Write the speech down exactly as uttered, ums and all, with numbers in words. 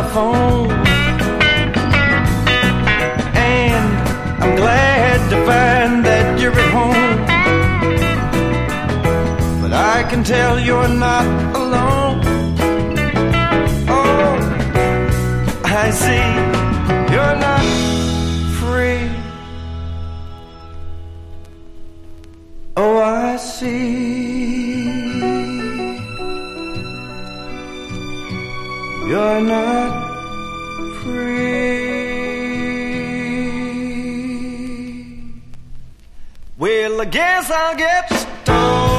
phone, and I'm glad to find that you're at home. But I can tell you're not alone. Oh, I see you're not free. Oh, I see you're not free. Well, I guess I'll get stoned